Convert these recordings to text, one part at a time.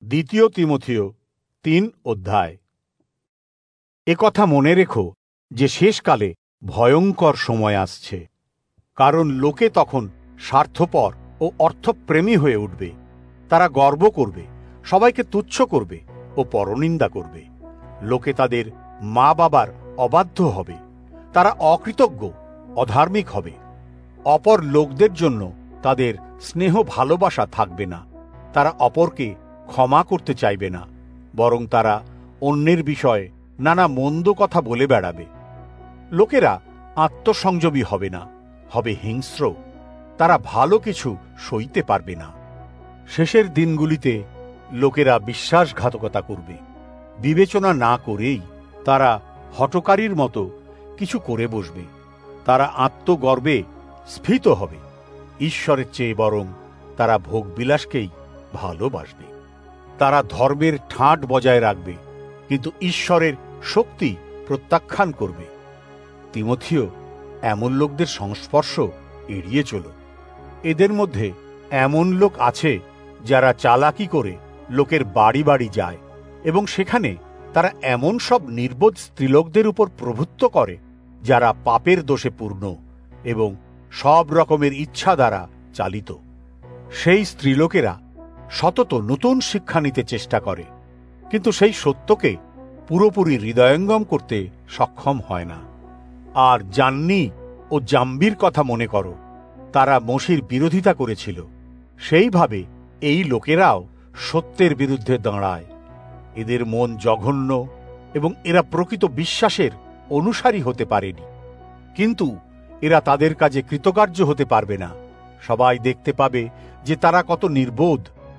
দ্বিতীয় তিমথেয় 3 অধ্যায়। একথা মনে রেখো যে শেষকালে ভয়ঙ্কর সময় আসছে, কারণ লোকে তখন স্বার্থপর ও অর্থপ্রেমী হয়ে উঠবে। তারা গর্ব করবে, সবাইকে তুচ্ছ করবে ও পরনিন্দা করবে। লোকে তাদের মা বাবার অবাধ্য হবে, তারা অকৃতজ্ঞ, অধার্মিক হবে। অপর লোকদের জন্য তাদের স্নেহ ভালোবাসা থাকবে না। তারা অপরকে ক্ষমা করতে চাইবে না, বরং তারা অন্যের বিষয়ে নানা মন্দ কথা বলে বেড়াবে। লোকেরা আত্মসংযমী হবে না, হবে হিংস্র। তারা ভালো কিছু সইতে পারবে না। শেষের দিনগুলিতে লোকেরা বিশ্বাসঘাতকতা করবে। বিবেচনা না করেই তারা হঠকারীর মতো কিছু করে বসবে। তারা আত্মগর্বে স্ফীত হবে। ঈশ্বরের চেয়ে বরং তারা ভোগবিলাসকেই ভালোবাসবে। তারা ধর্মের ঠাঁট বজায় রাখবে, কিন্তু ঈশ্বরের শক্তি প্রত্যাখ্যান করবে। তিমথেয়, এমন লোকদের সংস্পর্শ এড়িয়ে চলো। এদের মধ্যে এমন লোক আছে যারা চালাকি করে লোকের বাড়ি বাড়ি যায় এবং সেখানে তারা এমন সব নির্বোধ স্ত্রীলোকদের উপর প্রভুত্ব করে যারা পাপের দোষে পূর্ণ এবং সব রকমের ইচ্ছা দ্বারা চালিত। সেই স্ত্রীলোকেরা সতত নতুন শিক্ষা নিতে চেষ্টা করে, কিন্তু সেই সত্যকে পুরোপুরি হৃদয়ঙ্গম করতে সক্ষম হয় না। আর জান্নি ও জাম্বির কথা মনে করো, তারা মোশির বিরোধিতা করেছিল। সেইভাবে এই লোকেরাও সত্যের বিরুদ্ধে দাঁড়ায়। এদের মন জঘন্য এবং এরা প্রকৃত বিশ্বাসের অনুসারী হতে পারেনি, কিন্তু এরা তাদের কাজে কৃতকার্য হতে পারবে না। সবাই দেখতে পাবে যে তারা কত নির্বোধ।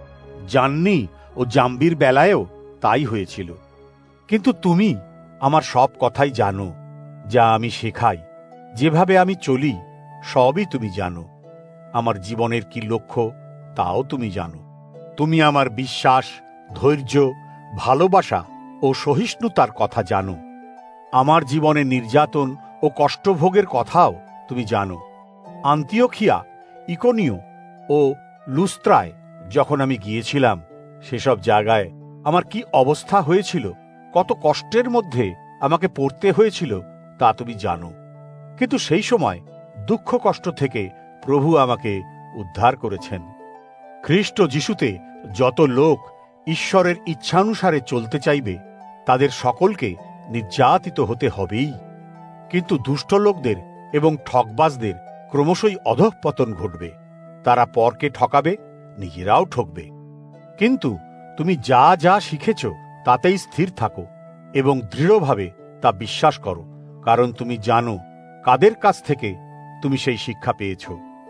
জান্নি ও জাম্বির বেলায়ও তাই হয়েছিল। কিন্তু তুমি আমার সব কথাই জানো, যা আমি শেখাই, যেভাবে আমি চলি, সবই তুমি জানো। আমার জীবনের কি লক্ষ্য তাও তুমি জানো। তুমি আমার বিশ্বাস, ধৈর্য, ভালোবাসা ও সহিষ্ণুতার কথা জানো। আমার জীবনে নির্যাতন ও কষ্টভোগের কথাও তুমি জানো। আন্তিওখিয়া, ইকোনিয় ও লুস্ত্রায় যখন আমি গিয়েছিলাম, সেসব জায়গায় আমার কি অবস্থা হয়েছিল, কত কষ্টের মধ্যে আমাকে পড়তে হয়েছিল তা তুমি জানো। কিন্তু সেই সময় দুঃখ কষ্ট থেকে প্রভু আমাকে উদ্ধার করেছেন। খ্রিস্ট যিশুতে যত লোক ঈশ্বরের ইচ্ছানুসারে চলতে চাইবে, তাদের সকলকে নির্যাতিত হতে হবেই। কিন্তু দুষ্ট লোকদের এবং ঠকবাজদের ক্রমশই অধঃপতন ঘটবে। তারা পরকে ঠকাবে, নিজেরাও ঠকবে। কিন্তু তুমি যা যা শিখেছ তাতেই স্থির থাকো এবং দৃঢ়ভাবে তা বিশ্বাস করো, কারণ তুমি জানো কাদের কাছ থেকে তুমি সেই শিক্ষা পেয়েছ।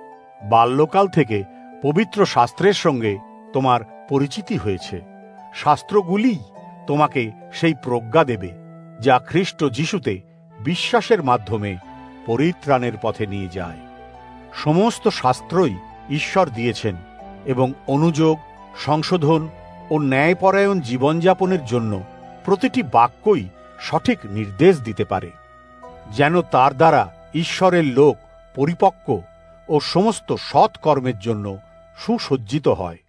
বাল্যকাল থেকে পবিত্র শাস্ত্রের সঙ্গে তোমার পরিচিতি হয়েছে। শাস্ত্রগুলিই তোমাকে সেই প্রজ্ঞা দেবে যা খ্রিস্ট যিশুতে বিশ্বাসের মাধ্যমে পরিত্রাণের পথে নিয়ে যায়। সমস্ত শাস্ত্রই ঈশ্বর দিয়েছেন এবং অনুযোগ, সংশোধন ও ন্যায়পরায়ণ জীবনযাপনের জন্য প্রতিটি বাক্যই সঠিক নির্দেশ দিতে পারে, যেন তার দ্বারা ঈশ্বরের লোক পরিপক্ক ও সমস্ত সৎ কর্মের জন্য সুসজ্জিত হয়।